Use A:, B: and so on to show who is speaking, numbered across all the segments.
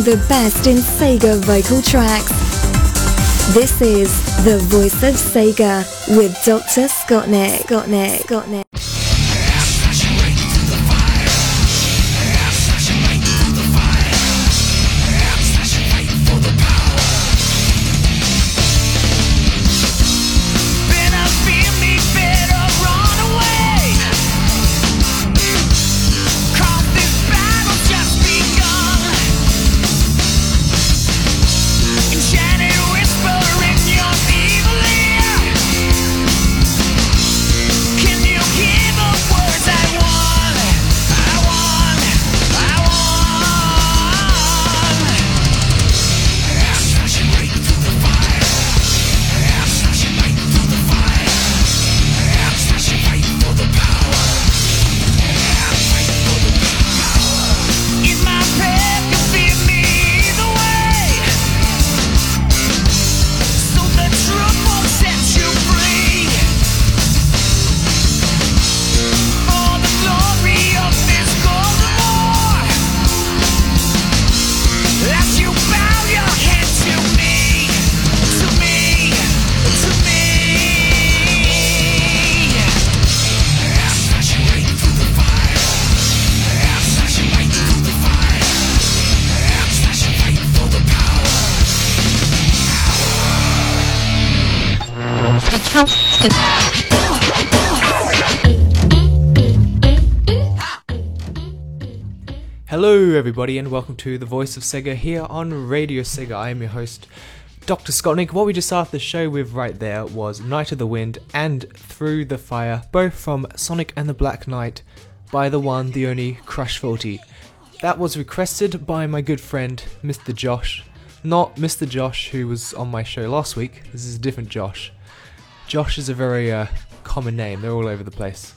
A: the best in Sega vocal tracks. This is The Voice of Sega with Dr. Scottnik.
B: Hello everybody and welcome to The Voice of Sega here on Radio Sega. I am your host, Dr. Scottnik. What we just started the show with right there was Night of the Wind and Through the Fire, both from Sonic and the Black Knight by the one, the only, Crush 40. That was requested by my good friend, Mr. Josh. Not Mr. Josh who was on my show last week. This is a different Josh. Josh is a very common name, they're all over the place.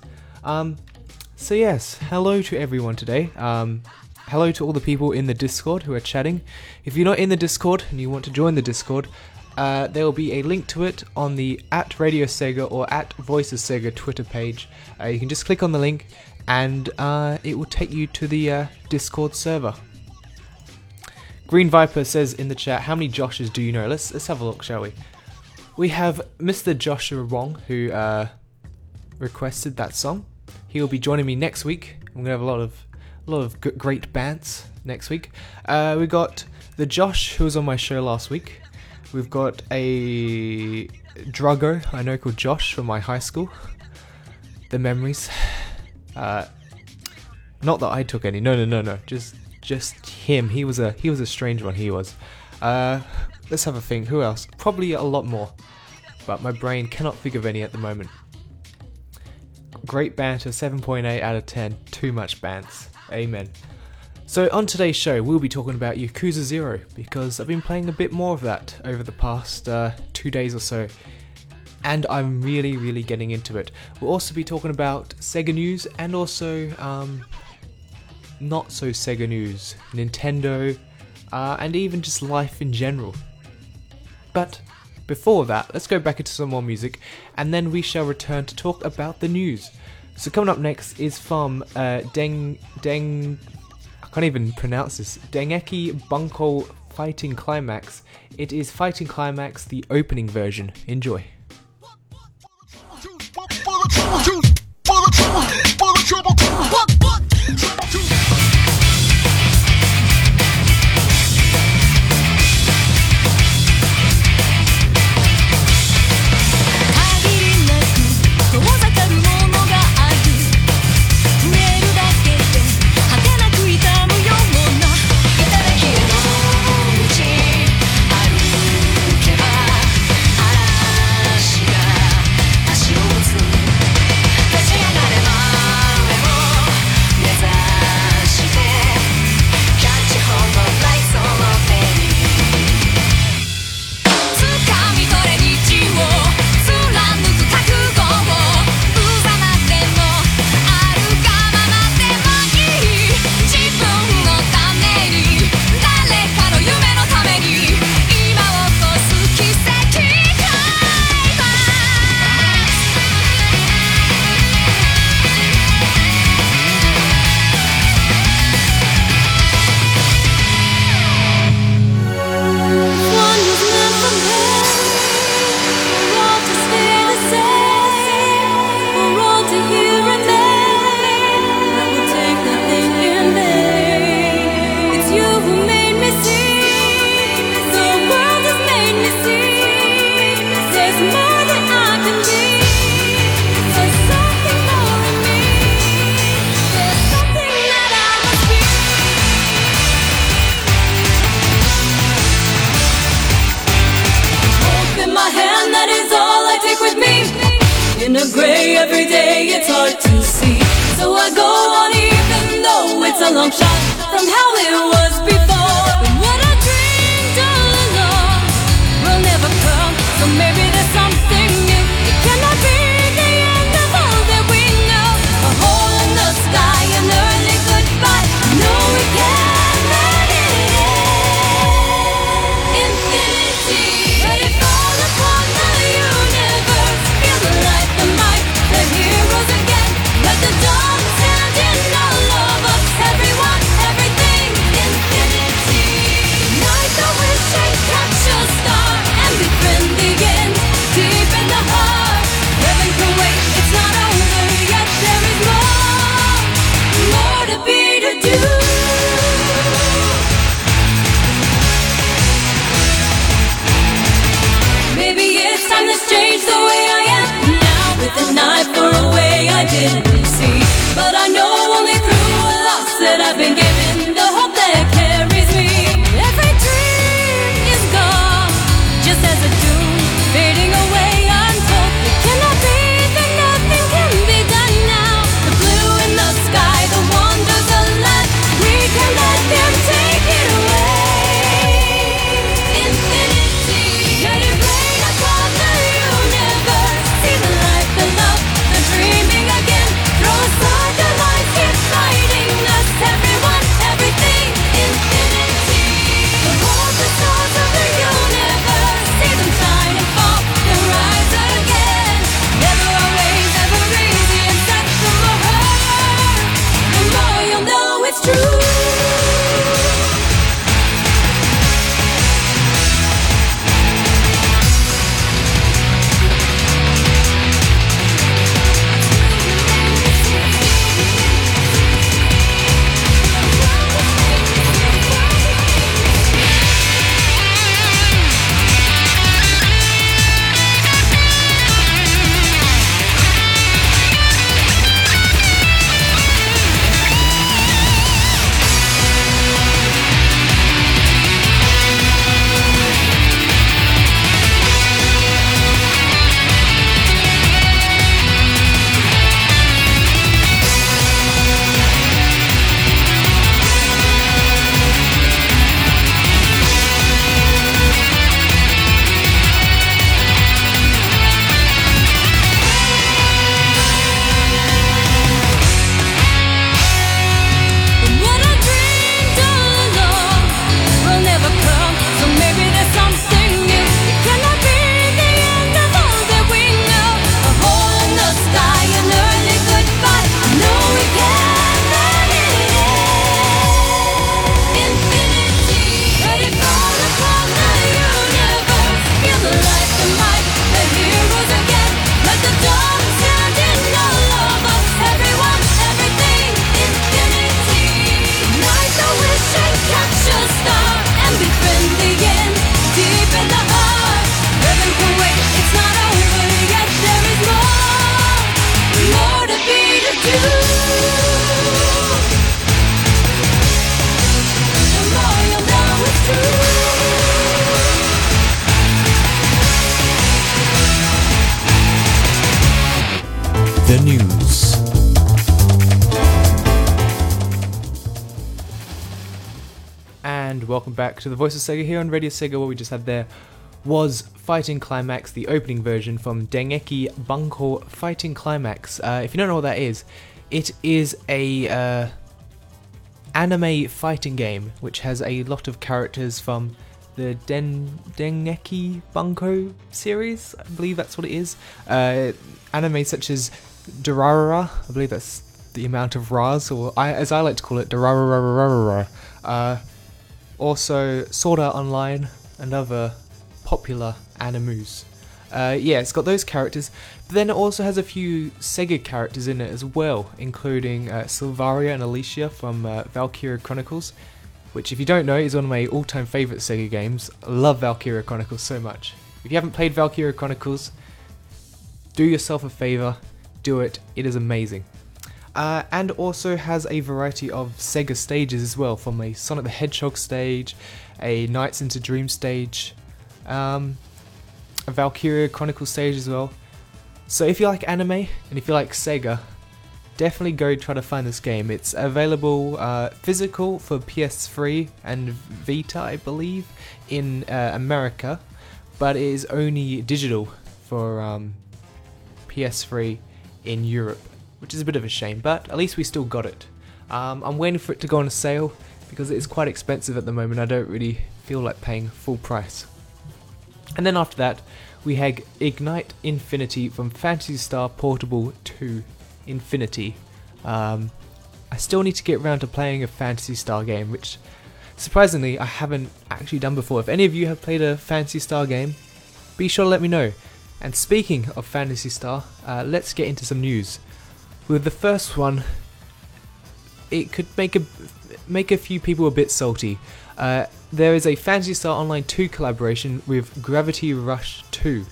B: So yes, hello to everyone today. Hello to all the people in the Discord who are chatting. If you're not in the Discord and you want to join the Discord, there will be a link to it on the @Radio Sega or @Voice of Sega Twitter page. You can just click on the link and it will take you to the Discord server. Green Viper says in the chat, how many Joshes do you know? Let's have a look, shall we? We have Mr. Joshua Wong who requested that song. He will be joining me next week. We're gonna have a lot of great bands next week. We got the Josh who was on my show last week. We've got a drugger I know called Josh from my high school. The memories. Not that I took any. No. Just him. He was a strange one. He was. Let's have a think. Who else? Probably a lot more, but my brain cannot think of any at the moment. Great banter, 7.8 out of 10. Too much bants. Amen. So on today's show, we'll be talking about Yakuza 0, because I've been playing a bit more of that over the past 2 days or so, and I'm really getting into it. We'll also be talking about Sega news, and also not so Sega news, Nintendo, and even just life in general. But before that, let's go back into some more music, and then we shall return to talk about the news. So coming up next is from I can't even pronounce this, Dengeki Bunko Fighting Climax. It is Fighting Climax, the opening version. Enjoy.
C: a long shot from how it was before. But what I dreamed all along will never come. So maybe there's something new. It cannot be the end of all that we know. A hole in the sky, an early goodbye. No, we can't let it end. Infinity, let it fall upon the universe. Feel the light, the might, the heroes again. Let the dawn stand in all of us. Everyone, everything, infinity. Ignite the wish and catch a star and befriend the end. Deep in the heart, heaven can wait. It's not over yet. There is more to be to do. Maybe it's time to change the way I am now. With an eye for a way I didn't see. But I know only through a loss that I've been given the hope that carries me. Every dream is gone, just as a doom fading away untold. It cannot be that nothing can be done now. The blue in the sky, the wonders of land, we can let them take it away. Infinity, let it rain upon the universe. See the light, the love, the dreaming again. Throw aside the lies, keep fighting us. Everyone, everything, infinity. Behold the stars of the universe. See them shine and fall, then rise again. Never always, ever easy, and set the more you'll know it's true. What I dreamed all along will never come. So maybe there's something new. It cannot be the end of all that we know. A hole in the sky, an early goodbye. No, we can't let it end. Infinity, let it fall upon the universe. Feel the light, the might, the heroes again. Let the dawn stand in all of us. Everyone, everything, infinity. Ignite the wish and catch a star and befriend the end. Deep in the heart, heaven can wait. It's not over yet. There is more to be to do. The more you'll know it's true.
B: The news. And welcome back to the Voice of Sega here on Radio Sega. What we just had there was Fighting Climax, the opening version from Dengeki Bunko Fighting Climax. If you don't know what that is, it is a anime fighting game which has a lot of characters from the Dengeki Bunko series. I believe that's what it is. Anime such as Durarara, I believe that's the amount of Ras, or as I like to call it, Durarara. Also Sword Art Online and other popular animus. Yeah, it's got those characters, but then it also has a few Sega characters in it as well, including Sylvaria and Alicia from Valkyria Chronicles, which if you don't know is one of my all-time favourite Sega games. I love Valkyria Chronicles so much. If you haven't played Valkyria Chronicles, do yourself a favour, do it, it is amazing. And also has a variety of Sega stages as well, from a Sonic the Hedgehog stage, a Nights into Dream stage, a Valkyria Chronicles stage as well. So if you like anime, and if you like Sega, definitely go try to find this game. It's available physical for PS3 and Vita, I believe, in America, but it is only digital for PS3 in Europe, which is a bit of a shame, but at least we still got it. I'm waiting for it to go on a sale because it is quite expensive at the moment. I don't really feel like paying full price. And then after that, we had Ignite Infinity from Phantasy Star Portable 2 Infinity. I still need to get around to playing a Phantasy Star game, which surprisingly I haven't actually done before. If any of you have played a Phantasy Star game, be sure to let me know. And speaking of Phantasy Star, let's get into some news. With the first one, it could make a few people a bit salty. There is a Phantasy Star Online 2 collaboration with Gravity Rush 2.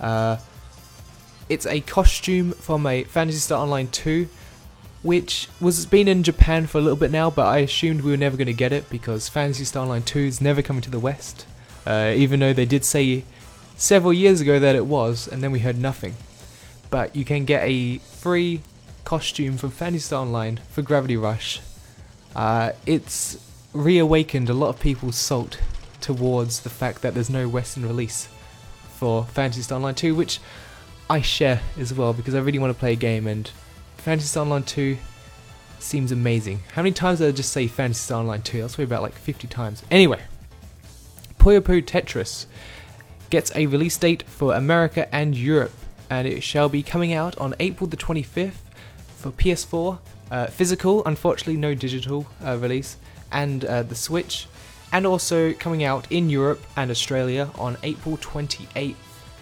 B: It's a costume from a Phantasy Star Online 2, which was been in Japan for a little bit now, but I assumed we were never going to get it because Phantasy Star Online 2 is never coming to the West, even though they did say several years ago that it was, and then we heard nothing. But you can get a free costume from Phantasy Star Online for Gravity Rush. It's reawakened a lot of people's salt towards the fact that there's no Western release for Phantasy Star Online 2, which I share as well because I really want to play a game, and Phantasy Star Online 2 seems amazing. How many times did I just say Phantasy Star Online 2? That's probably about like 50 times. Anyway, Puyo Puyo Tetris gets a release date for America and Europe, and it shall be coming out on April the 25th for PS4, physical, unfortunately no digital release, and the Switch, and also coming out in Europe and Australia on April 28th.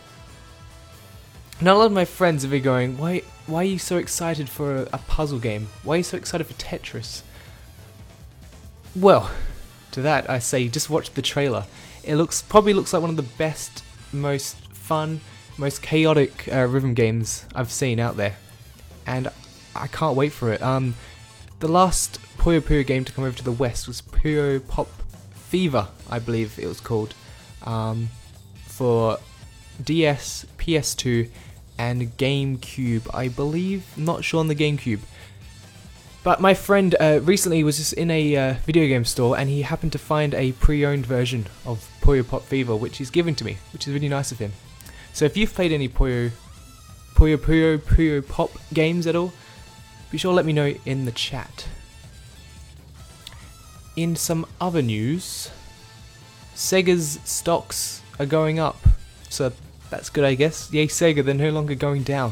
B: Now a lot of my friends have been going, why are you so excited for a puzzle game? Why are you so excited for Tetris? Well, to that I say just watch the trailer. It probably looks like one of the best, most fun, most chaotic rhythm games I've seen out there, and I can't wait for it. The last Puyo Puyo game to come over to the West was Puyo Pop Fever, I believe it was called, for DS, PS2, and GameCube, I believe. Not sure on the GameCube. But my friend recently was just in a video game store, and he happened to find a pre-owned version of Puyo Pop Fever, which he's given to me, which is really nice of him. So if you've played any Puyo Pop games at all, be sure to let me know in the chat. In some other news, Sega's stocks are going up, so that's good, I guess. Yay Sega, they're no longer going down.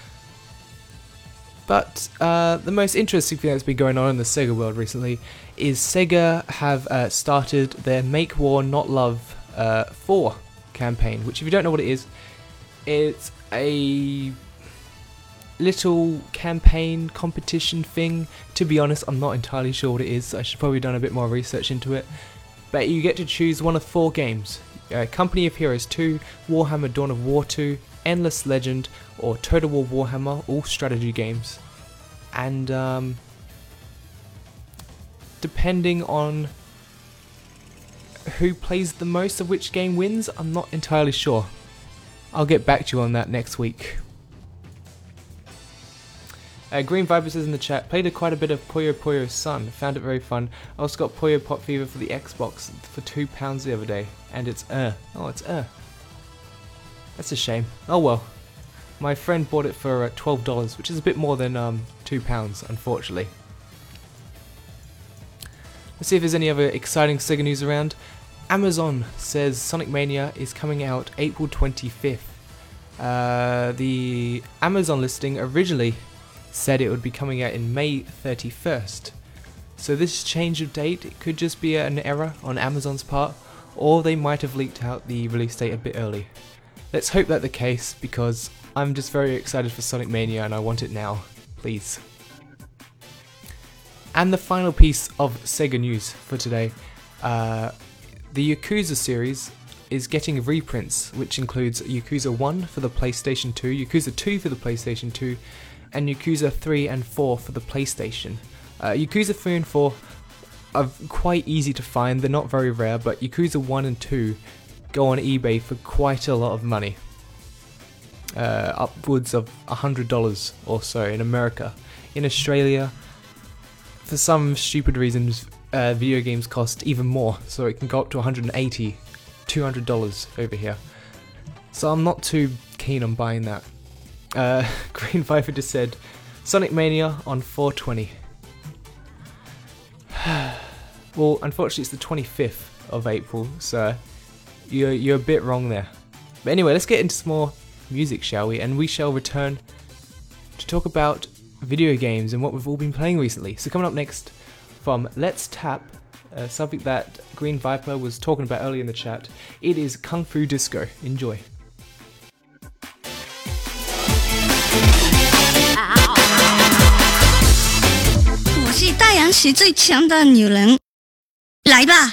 B: But the most interesting thing that's been going on in the Sega world recently is Sega have started their Make War Not Love 4 campaign, which if you don't know what it is, it's a little campaign competition thing. To be honest, I'm not entirely sure what it is. I should probably have done a bit more research into it. But you get to choose one of 4 games. Company of Heroes 2, Warhammer Dawn of War 2, Endless Legend, or Total War Warhammer, all strategy games. And depending on who plays the most of which game wins, I'm not entirely sure. I'll get back to you on that next week. Green Viper says in the chat, played quite a bit of Puyo Puyo Sun, found it very fun. I also got Puyo Pop Fever for the Xbox for £2 the other day, and it's That's a shame. Oh well. My friend bought it for $12, which is a bit more than £2, unfortunately. Let's see if there's any other exciting Sega news around. Amazon says Sonic Mania is coming out April 25th. The Amazon listing originally said it would be coming out in May 31st. So this change of date, it could just be an error on Amazon's part, or they might have leaked out the release date a bit early. Let's hope that's the case, because I'm just very excited for Sonic Mania and I want it now, please. And the final piece of Sega news for today, the Yakuza series is getting reprints, which includes Yakuza 1 for the PlayStation 2, Yakuza 2 for the PlayStation 2, and Yakuza 3 and 4 for the PlayStation. Yakuza 3 and 4 are quite easy to find, they're not very rare, but Yakuza 1 and 2 go on eBay for quite a lot of money. Upwards of $100 or so in America. in Australia, for some stupid reasons, video games cost even more, so it can go up to $180, $200 over here. So I'm not too keen on buying that. Green Viper just said, Sonic Mania on 420. Well, unfortunately it's the 25th of April, so you're a bit wrong there. But anyway, let's get into some more music, shall we? And we shall return to talk about video games and what we've all been playing recently. So coming up next from Let's Tap, something that Green Viper was talking about earlier in the chat, it is Kung Fu Disco. Enjoy.
D: 我是太阳系最强的女人，来吧！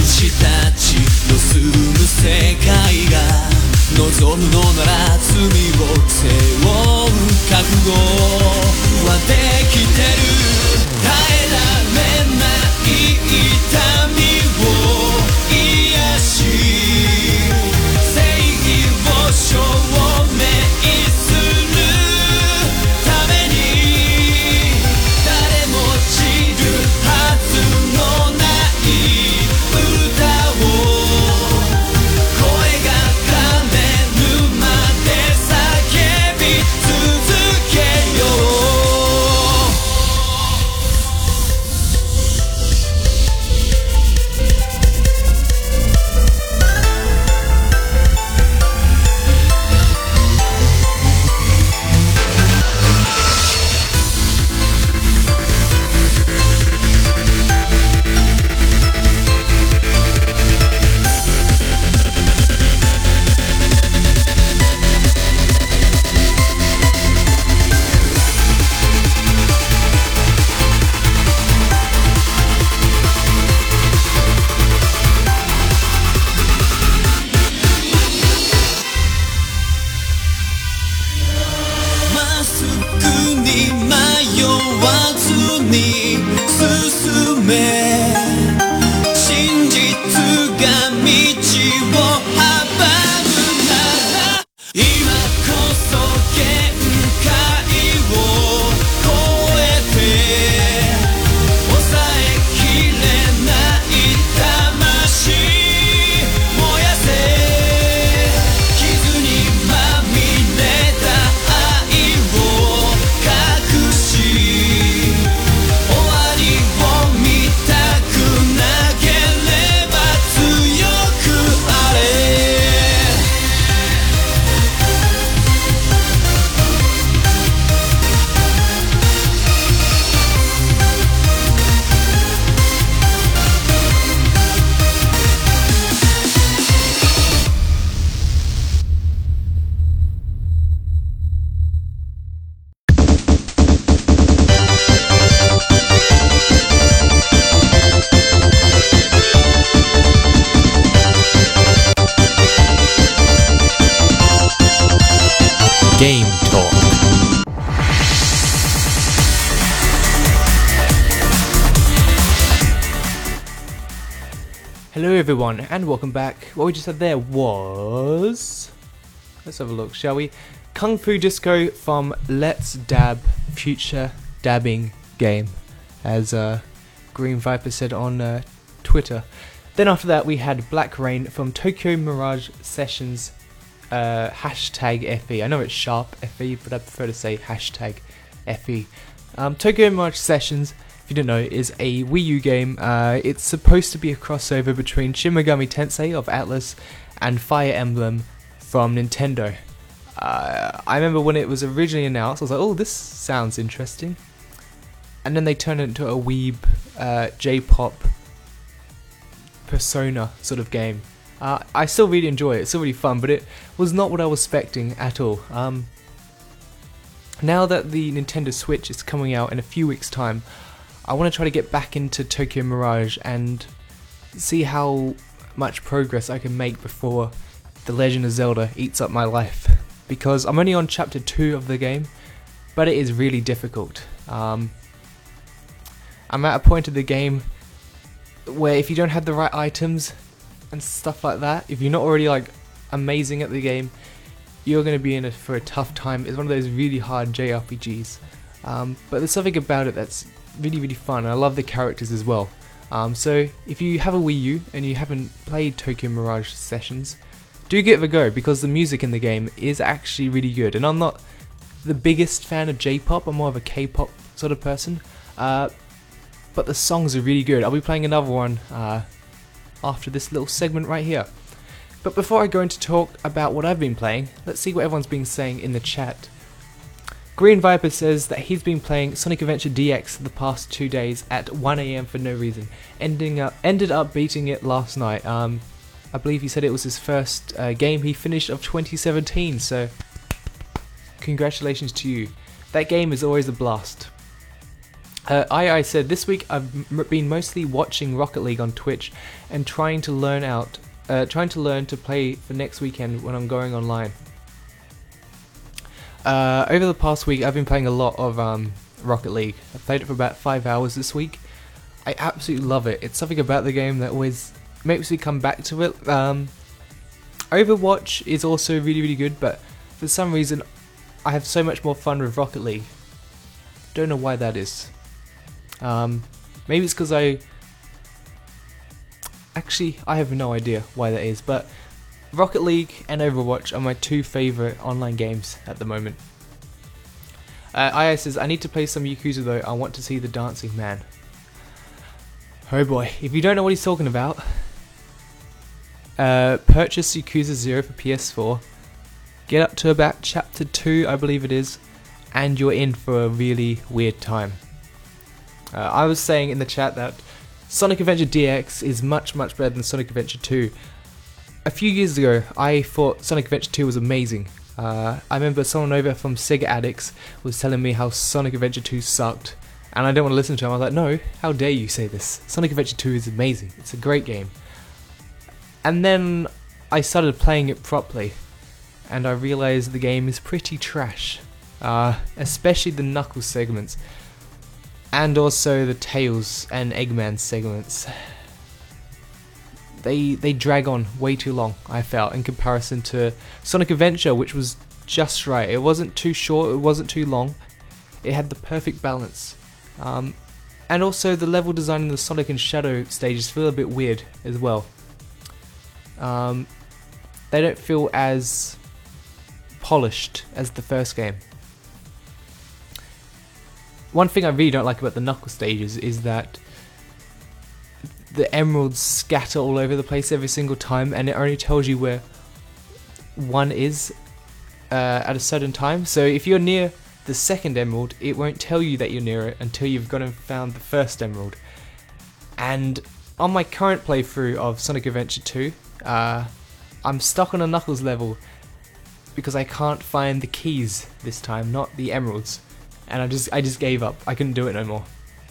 E: 望むのなら罪に迷わずに進め真実が道を阻むなら今こそ限界を超えて抑えきれない魂燃やせ傷にまみれた愛を隠し終わりを見たくなければ強くあれ
B: Game Talk. Hello everyone and welcome back. What we just had there was... Let's have a look, shall we? Kung Fu Disco from Let's Dab Future Dabbing Game, as Green Viper said on Twitter. Then after that we had Black Rain from Tokyo Mirage Sessions hashtag FE. I know it's sharp FE, but I prefer to say hashtag FE. Tokyo Mirage Sessions, if you don't know, is a Wii U game. It's supposed to be a crossover between Shin Megami Tensei of Atlas and Fire Emblem from Nintendo. I remember when it was originally announced, I was like, oh, this sounds interesting. And then they turned it into a weeb J-pop Persona sort of game. I still really enjoy it, it's still really fun, but it was not what I was expecting at all. Now that the Nintendo Switch is coming out in a few weeks' time, I want to try to get back into Tokyo Mirage and see how much progress I can make before The Legend of Zelda eats up my life. Because I'm only on chapter 2 of the game, but it is really difficult. I'm at a point of the game where if you don't have the right items and stuff like that, if you're not already like amazing at the game, you're going to be in it for a tough time. It's one of those really hard JRPGs, but there's something about it that's really really fun. I love the characters as well. So if you have a Wii U and you haven't played Tokyo Mirage Sessions, do give it a go, because the music in the game is actually really good. And I'm not the biggest fan of J-pop, I'm more of a K-pop sort of person, but the songs are really good. I'll be playing another one after this little segment right here. But before I go into talk about what I've been playing, let's see what everyone's been saying in the chat. Green Viper says that he's been playing Sonic Adventure DX the past 2 days at 1 AM for no reason. Ended up beating it last night. I believe he said it was his first game he finished of 2017, so congratulations to you. That game is always a blast. I said this week I've been mostly watching Rocket League on Twitch and trying to learn to play for next weekend when I'm going online. Over the past week I've been playing a lot of Rocket League. I've played it for about 5 hours this week. I absolutely love it. It's something about the game that always makes me come back to it. Overwatch is also really really good, but for some reason I have so much more fun with Rocket League. Don't know why that is. Maybe it's because I have no idea why that is, but Rocket League and Overwatch are my two favourite online games at the moment. IA says, I need to play some Yakuza though, I want to see the Dancing Man. Oh boy, if you don't know what he's talking about, purchase Yakuza 0 for PS4, get up to about chapter 2 I believe it is, and you're in for a really weird time. I was saying in the chat that Sonic Adventure DX is much better than Sonic Adventure 2. A few years ago, I thought Sonic Adventure 2 was amazing. I remember someone over from Sega Addicts was telling me how Sonic Adventure 2 sucked, and I didn't want to listen to him. I was like, no, how dare you say this? Sonic Adventure 2 is amazing. It's a great game. And then I started playing it properly, and I realised the game is pretty trash. especially the Knuckles segments, and also the Tails and Eggman segments. They drag on way too long, I felt, in comparison to Sonic Adventure, which was just right. It wasn't too short, it wasn't too long. It had the perfect balance. And also the level design in the Sonic and Shadow stages feel a bit weird as well. They don't feel as polished as the first game. One thing I really don't like about the Knuckles stages is that the emeralds scatter all over the place every single time, and it only tells you where one is at a certain time. So if you're near the second emerald, it won't tell you that you're near it until you've gone and found the first emerald. And on my current playthrough of Sonic Adventure 2, I'm stuck on a Knuckles level because I can't find the keys this time, not the emeralds. And I just gave up. I couldn't do it no more.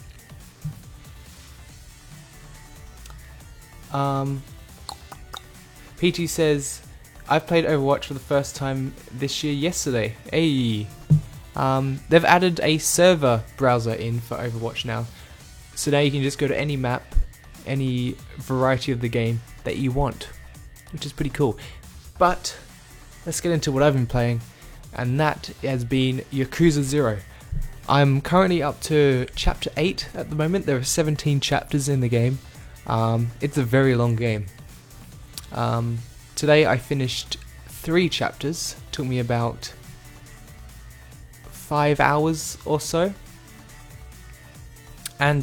B: PT says, I've played Overwatch for the first time this year yesterday. Hey. They've added a server browser in for Overwatch now. So now you can just go to any map, any variety of the game that you want, which is pretty cool. But let's get into what I've been playing, and that has been Yakuza 0. I'm currently up to chapter 8 at the moment. There are 17 chapters in the game. It's a very long game. Today I finished 3 chapters. Took me about 5 hours or so. And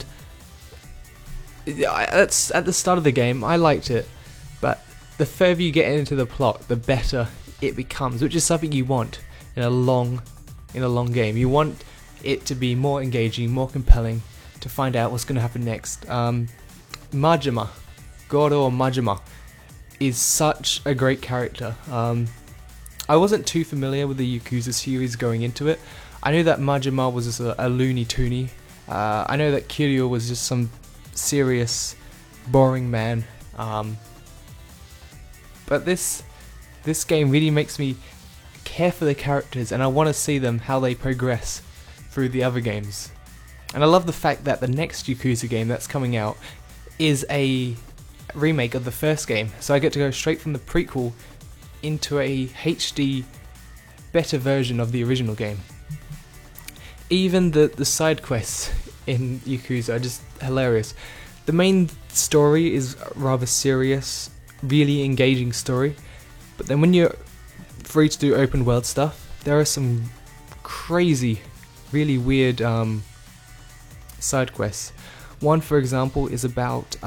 B: that's at the start of the game. I liked it, but the further you get into the plot, the better it becomes, which is something you want in a long game. You want it to be more engaging, more compelling, to find out what's going to happen next. Majima, Goro Majima, is such a great character. I wasn't too familiar with the Yakuza series going into it. I knew that Majima was just a loony toony. I know that Kiryu was just some serious, boring man. But this game really makes me care for the characters, and I want to see them, how they progress through the other games. And I love the fact that the next Yakuza game that's coming out is a remake of the first game, so I get to go straight from the prequel into a HD better version of the original game. Even the side quests in Yakuza are just hilarious. The main story is rather serious, really engaging story, but then when you're free to do open world stuff, there are some crazy, really weird side quests. One, for example, is about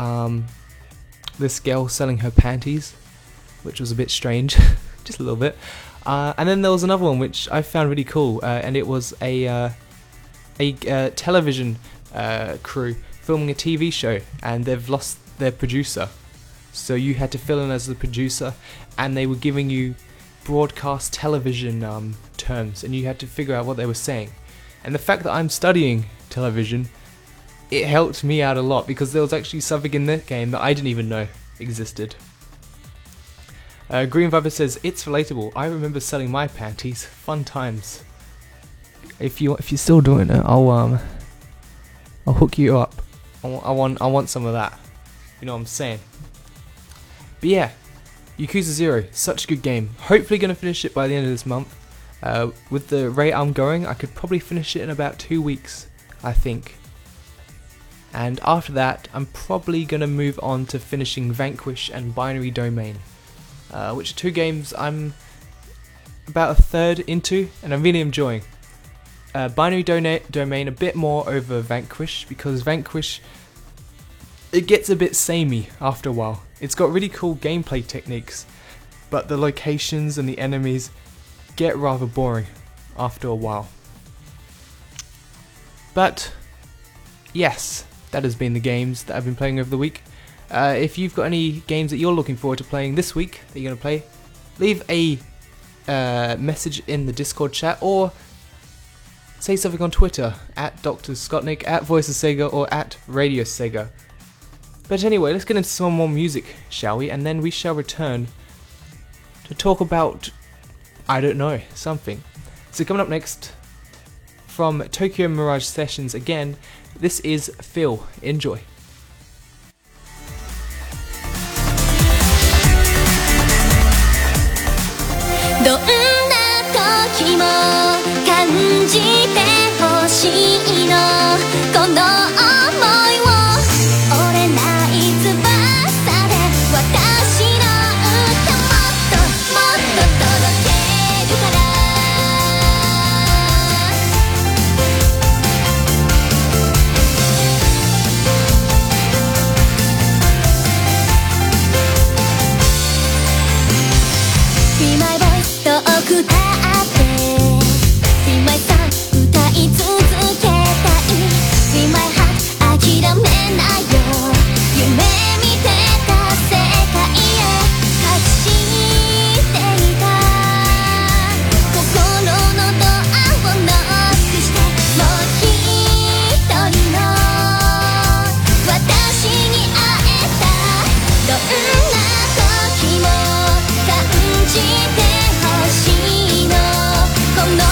B: this girl selling her panties, which was a bit strange, just a little bit. And then there was another one which I found really cool, and it was a television crew filming a TV show, and they've lost their producer. So you had to fill in as the producer, and they were giving you broadcast television terms, and you had to figure out what they were saying. And the fact that I'm studying television, it helped me out a lot, because there was actually something in that game that I didn't even know existed. Green Viper says, it's relatable. I remember selling my panties. Fun times. If you're still doing it, I'll hook you up. I want some of that. You know what I'm saying? But yeah, Yakuza 0, such a good game. Hopefully gonna finish it by the end of this month. With the rate I'm going, I could probably finish it in about 2 weeks, I think. And after that, I'm probably gonna move on to finishing Vanquish and Binary Domain, which are 2 games I'm about a third into, and I'm really enjoying. Binary Domain a bit more over Vanquish, because Vanquish, it gets a bit samey after a while. It's got really cool gameplay techniques, but the locations and the enemies get rather boring after a while. But yes, that has been the games that I've been playing over the week. If you've got any games that you're looking forward to playing this week that you're going to play, leave a message in the Discord chat, or say something on Twitter, at Dr. Scottnik, at Voice of Sega, or at Radio Sega. But anyway, let's get into some more music, shall we? And then we shall return to talk about, I don't know, something. So coming up next, from Tokyo Mirage Sessions again. This is Feel. Enjoy.
C: どんな時も感じてほしいのこの想いを折れない翼で私の歌もっともっと届けるからBe my voice 遠く歌って Be my song 歌い続けたい Be my heart 諦めないよ夢見てた世界へ隠していた心のドアをノックしてもう一人の私に会えたどんな時も感じてほしいのこの想いを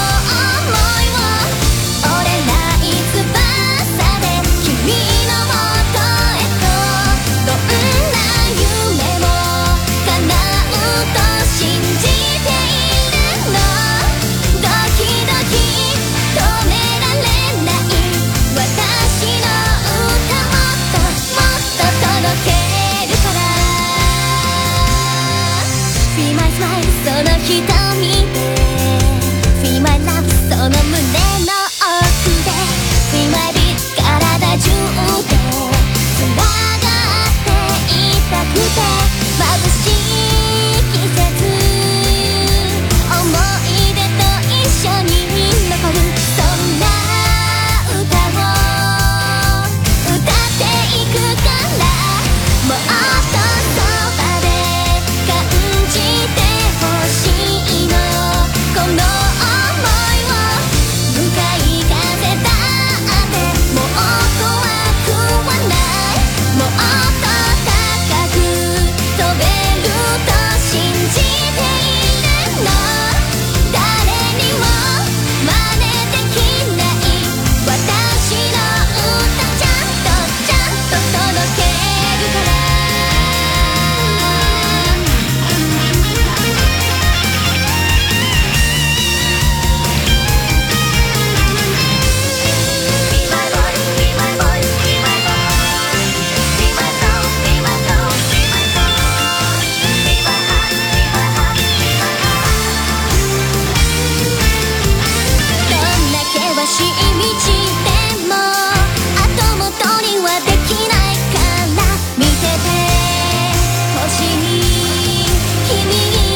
C: 折れない翼で君のもとへとどんな夢も叶うと信じているのドキドキ止められない私の歌もっともっと届けるから Be my smile その瞳で Be my love その胸の奥で Be my beat 体中でつながっていたくて眩しい季節思い出と一緒に残るそんな歌を歌っていくからもっとそばで感じてほしいのこの想いを向かい風だってもう怖くはないもっと高く飛べると信じているの誰にも真似できない私の歌ちゃんと届けるから Be my voice, be my voice, be my voice Be my soul, be my soul, be my soul Be my heart, be my heart, be my heart どんな険しい道でも後戻りはできないから見ててほしい君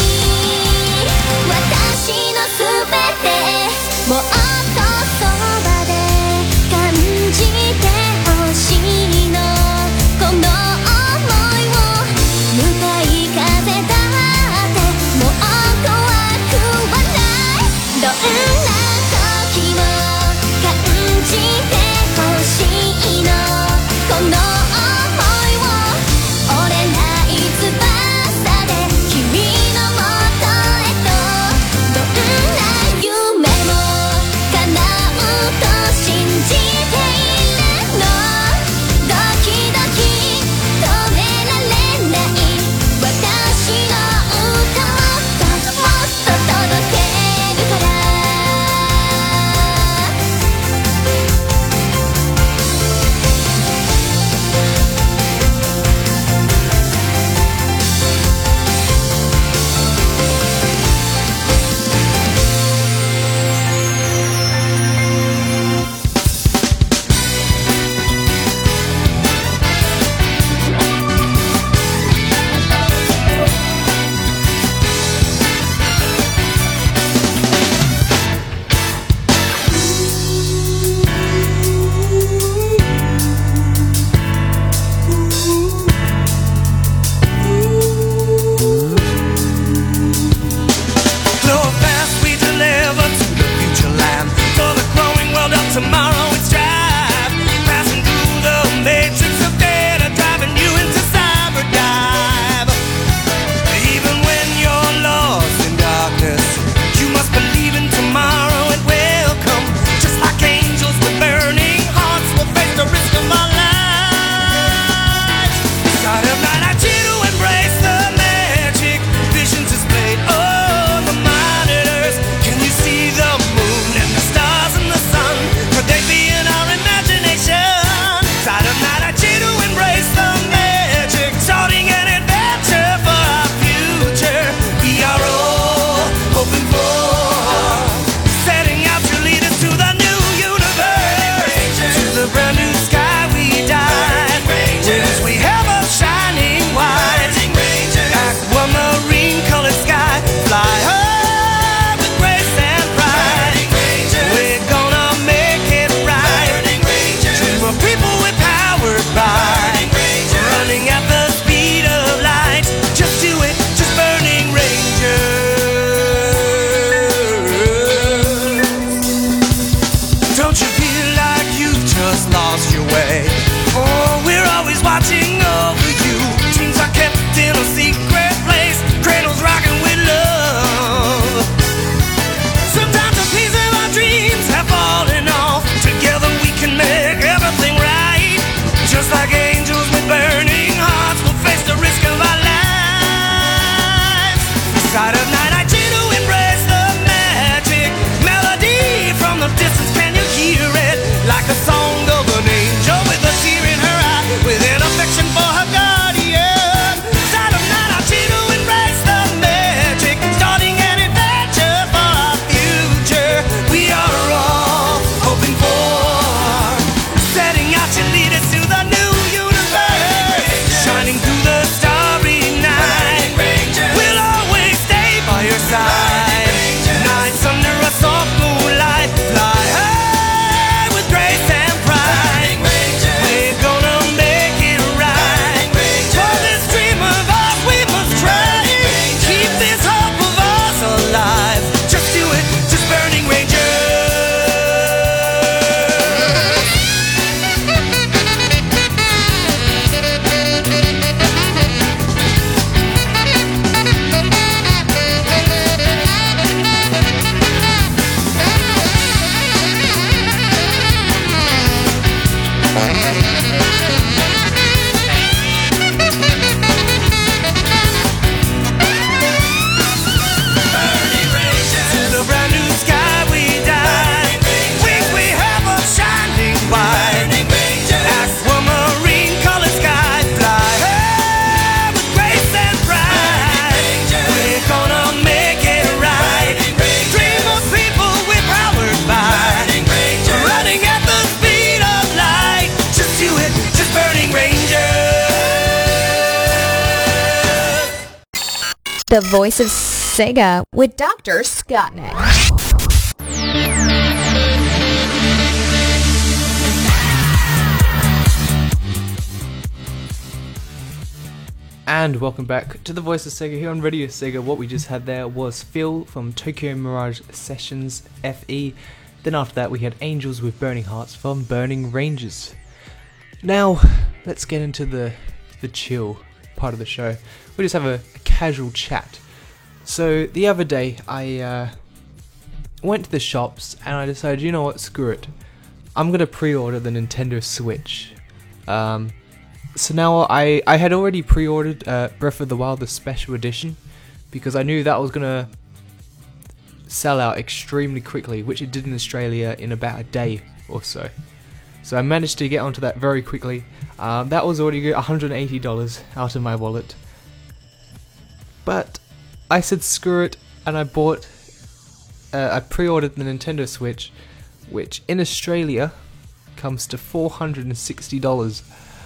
C: 私のすべてもっとそばで感じてほしいのこの想いを向かい風だってもう怖くはないどんな時も感じてほしいのこの想いを折れない翼で君のもとへとどんな夢も叶
A: The Voice of Sega with Dr. Scottnik.
B: And welcome back to the Voice of Sega here on Radio Sega. What we just had there was Phil from Tokyo Mirage Sessions FE. Then after that we had Angels with Burning Hearts from Burning Rangers. Now, let's get into the chill part of the show. We just have a casual chat. So the other day I went to the shops and I decided, you know what, screw it. I'm going to pre-order the Nintendo Switch. So now I had already pre-ordered Breath of the Wild, the Special Edition, because I knew that was going to sell out extremely quickly, which it did in Australia in about a day or so. So I managed to get onto that very quickly. That was already $180 out of my wallet. But I said screw it, and I pre-ordered the Nintendo Switch, which in Australia comes to $460.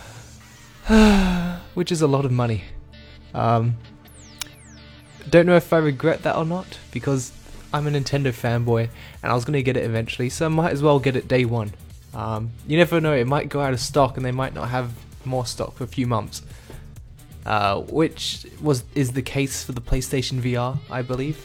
B: Which is a lot of money. Don't know if I regret that or not, because I'm a Nintendo fanboy and I was going to get it eventually, so I might as well get it day one. You never know, it might go out of stock and they might not have more stock for a few months. Which is the case for the PlayStation VR, I believe.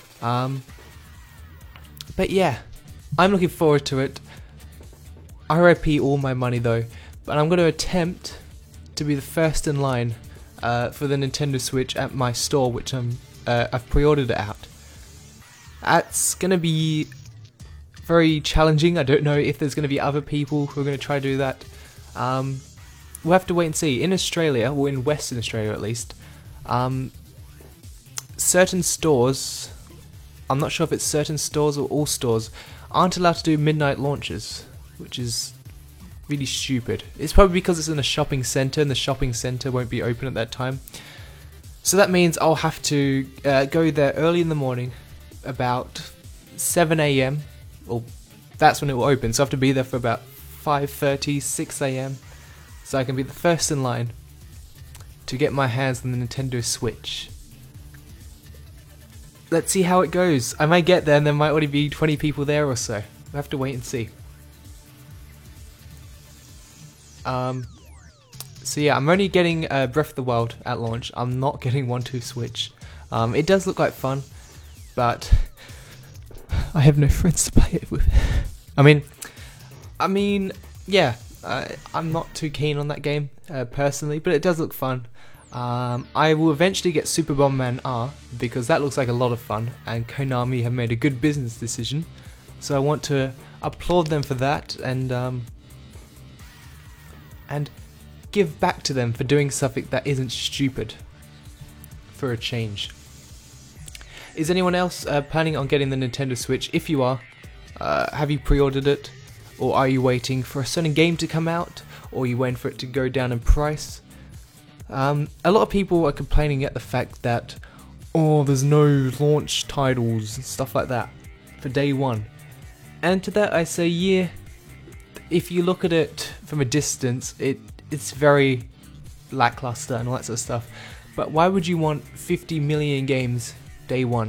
B: But yeah, I'm looking forward to it. RIP all my money though, but I'm going to attempt to be the first in line for the Nintendo Switch at my store, which I've pre-ordered it at. That's going to be very challenging. I don't know if there's going to be other people who are going to try to do that. We'll have to wait and see. In Australia, or in Western Australia at least, certain stores, I'm not sure if it's certain stores or all stores, aren't allowed to do midnight launches, which is really stupid. It's probably because it's in a shopping centre and the shopping centre won't be open at that time. So that means I'll have to go there early in the morning, about 7 AM, or that's when it will open, so I have to be there for about 5:30, 6 AM, so I can be the first in line to get my hands on the Nintendo Switch. Let's see how it goes. I might get there and there might already be 20 people there or so. We'll have to wait and see. So yeah, I'm only getting Breath of the Wild at launch. I'm not getting 1-2 Switch. It does look like fun, but I have no friends to play it with. I mean, yeah, I'm not too keen on that game personally, but it does look fun. I will eventually get Super Bomberman R, because that looks like a lot of fun, and Konami have made a good business decision, so I want to applaud them for that, and give back to them for doing something that isn't stupid, for a change. Is anyone else planning on getting the Nintendo Switch? If you are, have you pre-ordered it? Or are you waiting for a certain game to come out? Or are you waiting for it to go down in price? A lot of people are complaining at the fact that, oh, there's no launch titles and stuff like that for day one. And to that I say, yeah, if you look at it from a distance, it's very lackluster and all that sort of stuff. But why would you want 50 million games day one?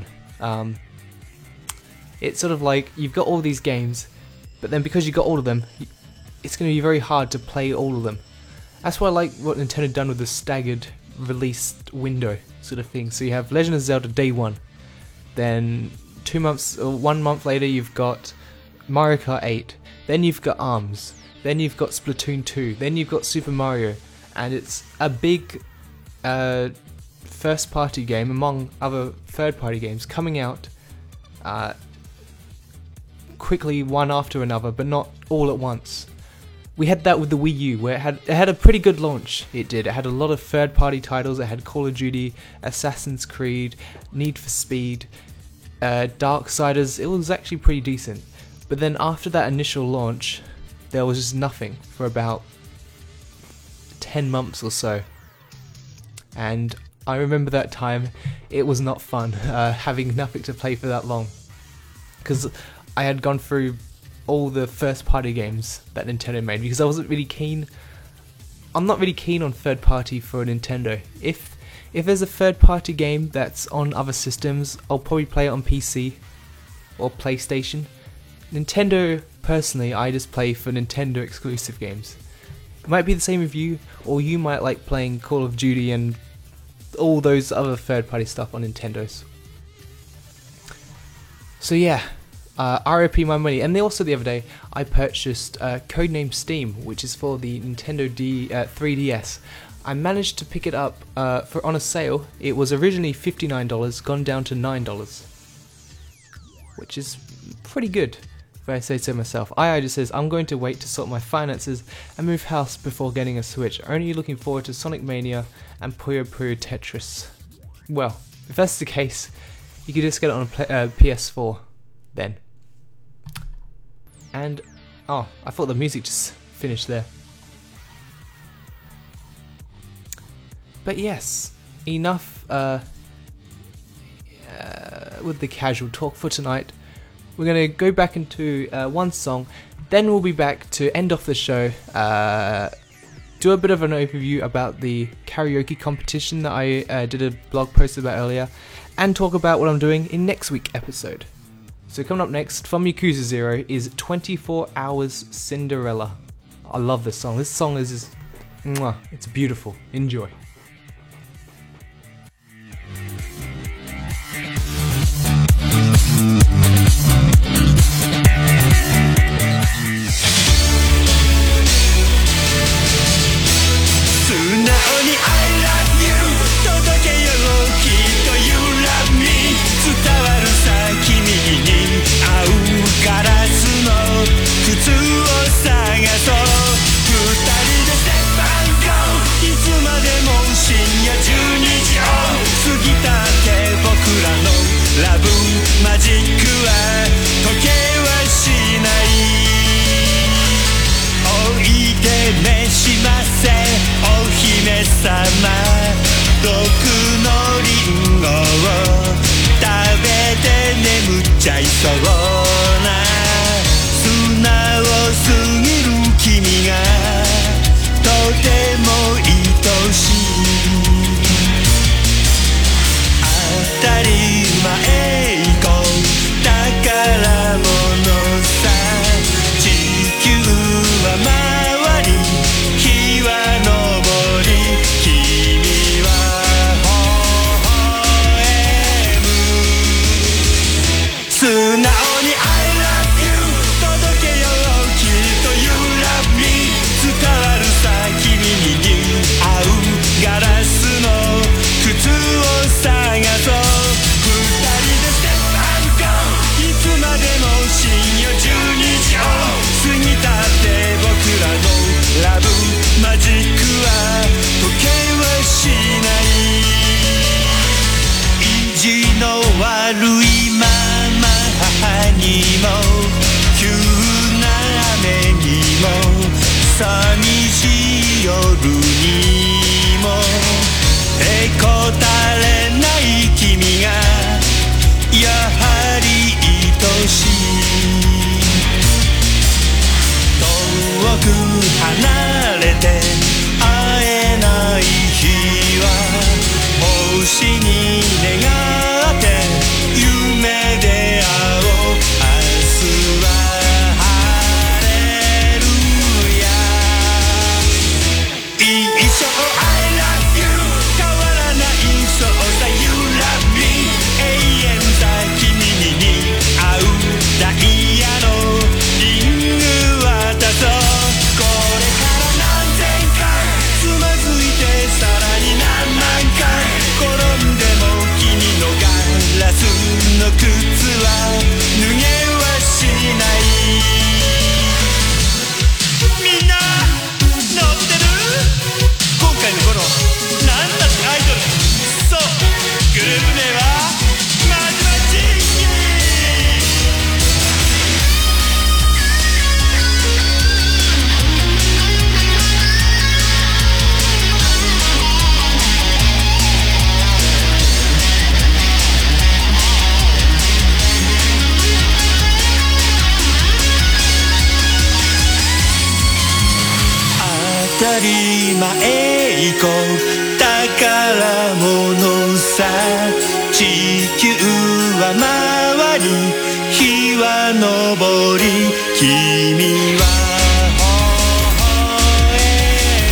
B: It's sort of like you've got all these games, but then because you got all of them, it's going to be very hard to play all of them. That's why I like what Nintendo done with the staggered release window sort of thing. So you have Legend of Zelda day one, then 2 months or 1 month later you've got Mario Kart 8, then you've got ARMS, then you've got Splatoon 2, then you've got Super Mario, and it's a big first party game among other third party games coming out quickly one after another, but not all at once. we had that with the Wii U, where it had a pretty good launch. It did. It had a lot of third-party titles. It had Call of Duty, Assassin's Creed, Need for Speed, Darksiders. It was actually pretty decent. But then after that initial launch, there was just nothing for about 10 months or so. And I remember that time. It was not fun having nothing to play for that long, because I had gone through all the first party games that Nintendo made, because I wasn't really keen. I'm not really keen on third party for Nintendo. If there's a third party game that's on other systems, I'll probably play it on PC or PlayStation. Nintendo, personally, I just play for Nintendo exclusive games. It might be the same with you, or you might like playing Call of Duty and all those other third party stuff on Nintendos. So yeah, RIP my money. And also the other day, I purchased Codename Steam, which is for the Nintendo 3DS. I managed to pick it up on a sale. It was originally $59, gone down to $9, which is pretty good, if I say so myself. I just says, I'm going to wait to sort my finances and move house before getting a Switch. Only looking forward to Sonic Mania and Puyo Puyo Tetris. Well, if that's the case, you could just get it on a PS4 then. And, oh, I thought the music just finished there. But yes, enough with the casual talk for tonight. We're going to go back into one song, then we'll be back to end off the show, do a bit of an overview about the karaoke competition that I did a blog post about earlier, and talk about what I'm doing in next week's episode. So coming up next from Yakuza 0 is 24 Hours Cinderella. I love this song. This song is just, mwah, it's beautiful. Enjoy.
E: 人前へ行こう宝物さ地球は回り日は昇り君は微笑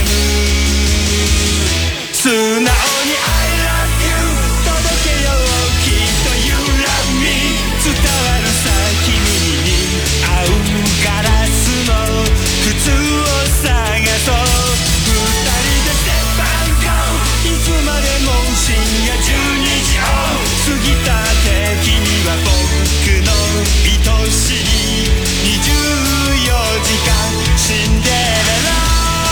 E: む素直に I love you 届けようきっと You love me 伝わるさ君に合うガラスの靴を探そう二人でステップアウトいつまでも深夜12時を過ぎたって君は僕の愛しい24時間シンデレラ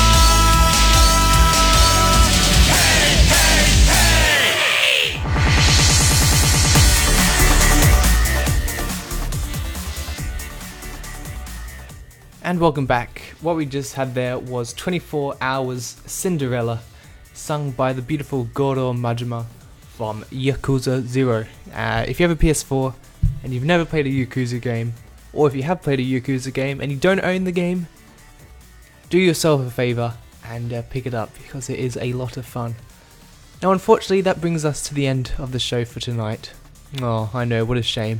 B: And welcome back. What we just had there was 24 Hours Cinderella, sung by the beautiful Goro Majima from Yakuza 0. If you have a PS4 and you've never played a Yakuza game, or if you have played a Yakuza game and you don't own the game, do yourself a favour and pick it up because it is a lot of fun. Now unfortunately that brings us to the end of the show for tonight. Oh, I know, what a shame.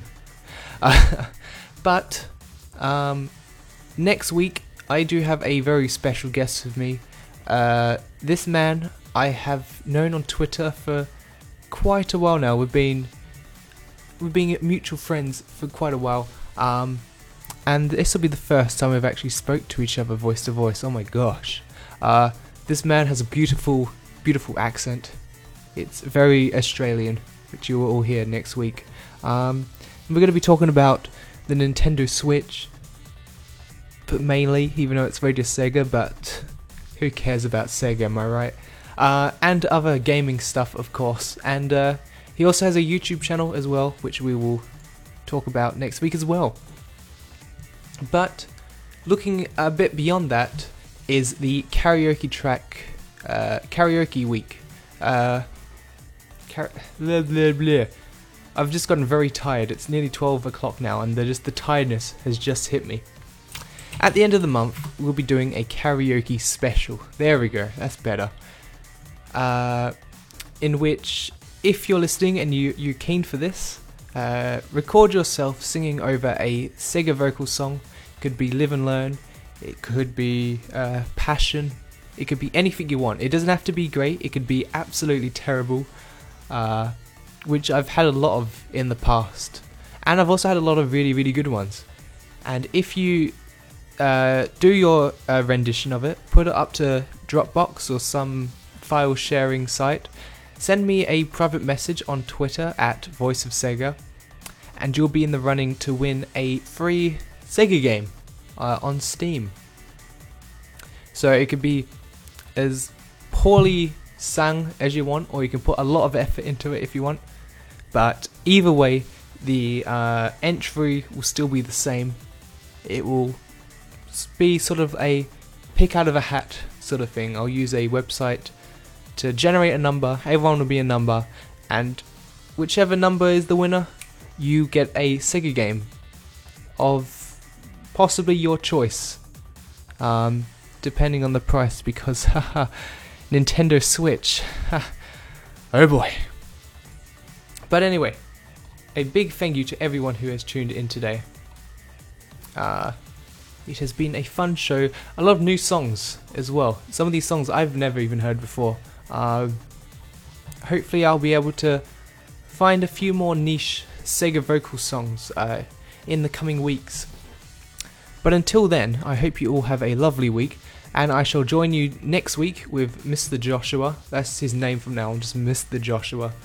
B: But next week, I do have a very special guest with me. This man I have known on Twitter for quite a while now. We've been mutual friends for quite a while. And this will be the first time we've actually spoke to each other voice to voice. Oh my gosh. This man has a beautiful, beautiful accent. It's very Australian, which you will all hear next week. We're going to be talking about the Nintendo Switch. But mainly, even though it's Radio Sega, but who cares about Sega, am I right? And other gaming stuff, of course. And he also has a YouTube channel as well, which we will talk about next week as well. But looking a bit beyond that is the karaoke track, karaoke week. Blah, blah, blah. I've just gotten very tired. It's nearly 12 o'clock now, and the tiredness has just hit me. At the end of the month, we'll be doing a karaoke special. There we go, that's better. In which, if you're listening and you're keen for this, record yourself singing over a Sega vocal song. It could be Live and Learn, it could be Passion, it could be anything you want. It doesn't have to be great, it could be absolutely terrible, which I've had a lot of in the past. And I've also had a lot of really, really good ones. And if you do your rendition of it, put it up to Dropbox or some file sharing site, send me a private message on Twitter at Voice of Sega, and you'll be in the running to win a free Sega game on Steam. So it could be as poorly sung as you want, or you can put a lot of effort into it if you want, but either way the entry will still be the same. It will be sort of a pick out of a hat sort of thing. I'll use a website to generate a number, everyone will be a number, and whichever number is the winner, you get a Sega game of possibly your choice, depending on the price, because haha, Nintendo Switch, oh boy. But anyway, a big thank you to everyone who has tuned in today. It has been a fun show, a lot of new songs as well. Some of these songs I've never even heard before. Hopefully I'll be able to find a few more niche Sega vocal songs in the coming weeks. But until then, I hope you all have a lovely week, and I shall join you next week with Mr. Joshua. That's his name from now on, just Mr. Joshua.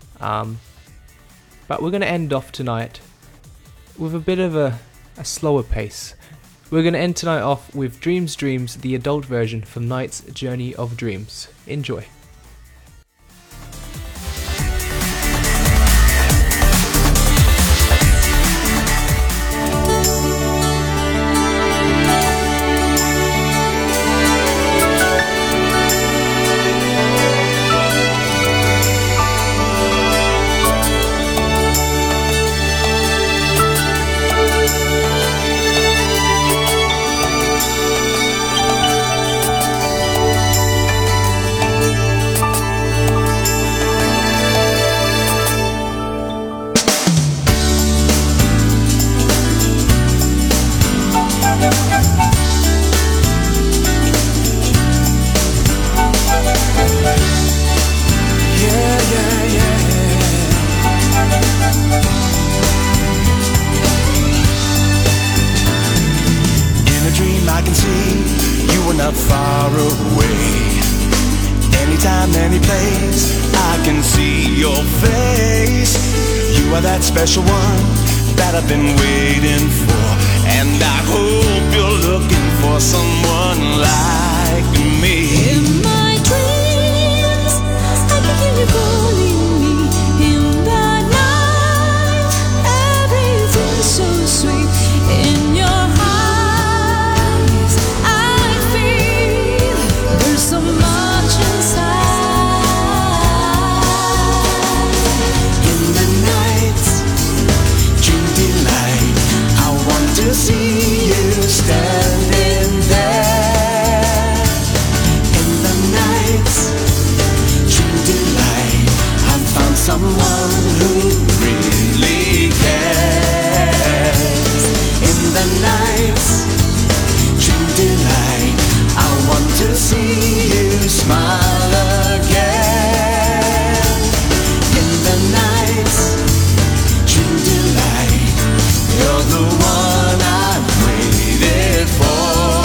B: But we're going to end off tonight with a bit of a slower pace. We're going to end tonight off with Dreams Dreams, the adult version from Knight's Journey of Dreams. Enjoy.
E: dream I can see you are not far away. Anytime, any place, I can see your face. You are that special one that I've been waiting for, and I hope you're looking for someone like me.
C: In my dreams, I can hear you calling me. In the night, everything's so sweet. In your eyes, I feel there's so much inside.
E: In the night, dream delight, I want to see you standing there. In the night, dream delight, I found someone who really cares. In the night, dream delight, I want to see you smile again. In the night, dream delight, you're the one I've waited for.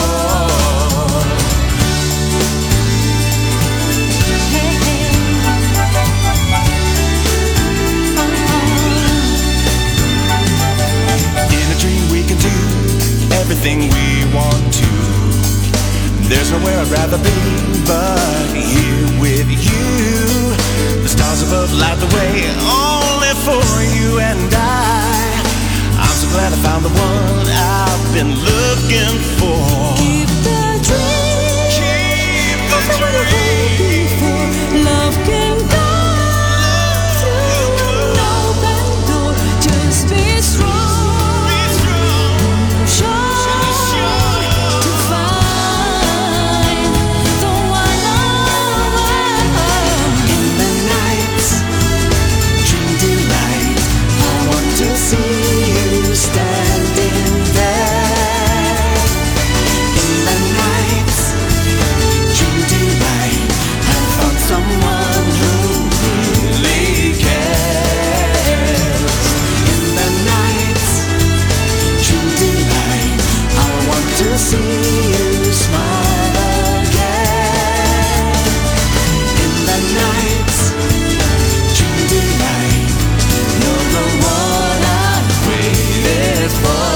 E: In a dream we can do everything we want to. There's nowhere I'd rather be but here with you. The stars above light the way only for you and I'm so glad I found the one I've been looking for.
C: Keep the dream,
E: Keep the
C: that's what I'm hoping
E: dream.
C: for. Love can go through an open door. Just be strong,
E: Be strong.
C: sure to find the one I love.
E: In the night, dream delight, I want to see you standing there. In the night, dream delight, I found someone who really cares. In the night, dream delight, I want to see you smile again. In the night, dream delight, you're the one I've waited for.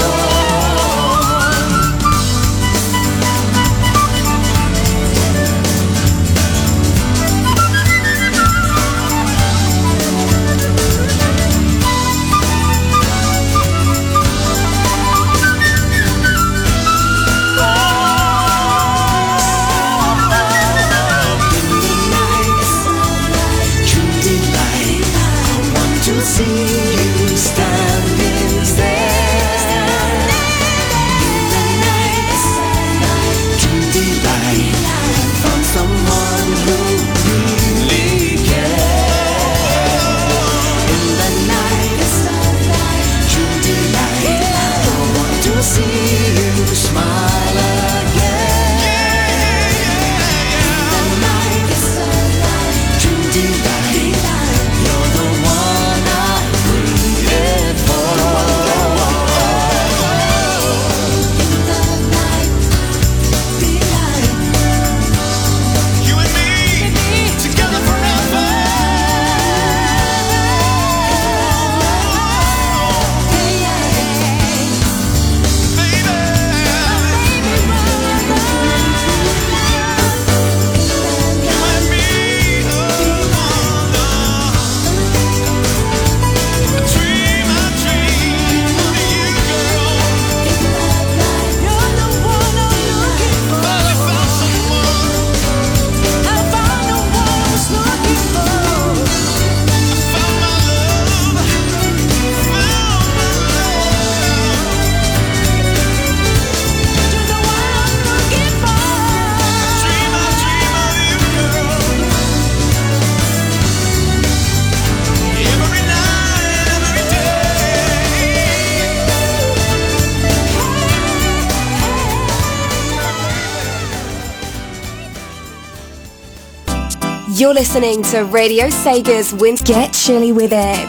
E: In the night, dream delight, I want to see you standing there. In the night, dream delight, I found someone who really cares. In the night, dream delight, I want to see you smile again. In the night, dream delight, you're the one I've waited for. You and me, together forever.
A: You're listening to Radio Sega's Winter. Get chilly with it.